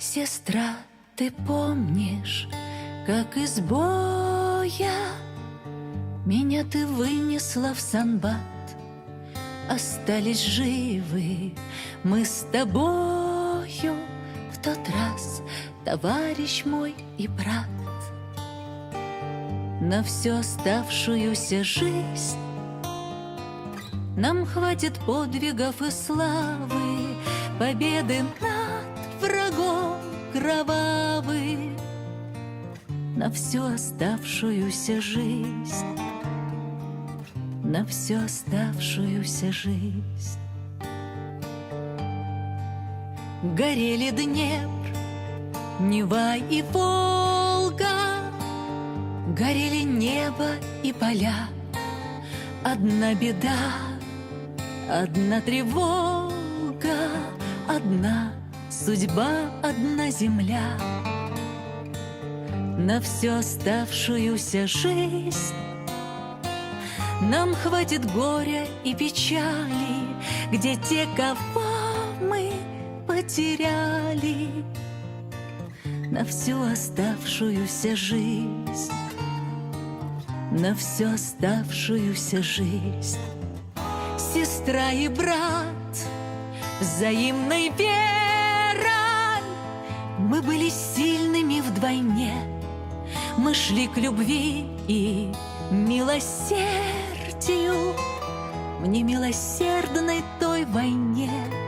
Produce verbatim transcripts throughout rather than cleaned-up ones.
Сестра, ты помнишь, как из боя меня ты вынесла в санбат? Остались живы мы с тобою в тот раз, товарищ мой и брат. На всю оставшуюся жизнь нам хватит подвигов и славы, победы над врагом кровавы. На всю оставшуюся жизнь, на всю оставшуюся жизнь. Горели Днепр, Нева и Волга, горели небо и поля. Одна беда, одна тревога, одна судьба, одна земля. На всю оставшуюся жизнь нам хватит горя и печали, где те, кого мы потеряли. На всю оставшуюся жизнь, на всю оставшуюся жизнь. Сестра и брат, взаимной верой, мы были сильными вдвойне. Мы шли к любви и милосердию в немилосердной той войне.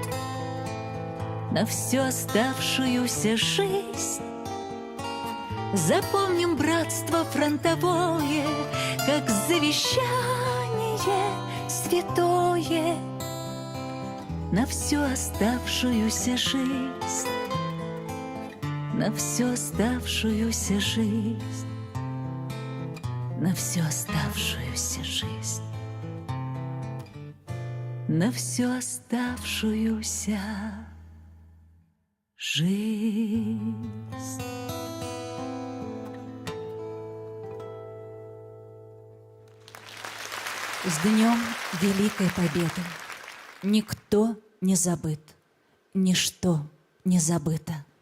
На всю оставшуюся жизнь запомним братство фронтовое, как завещание святое. На всю оставшуюся жизнь, на всю оставшуюся жизнь, на всю оставшуюся жизнь, на всю оставшуюся жизнь. С днем Великой Победы! Никто не забыт, ничто не забыто.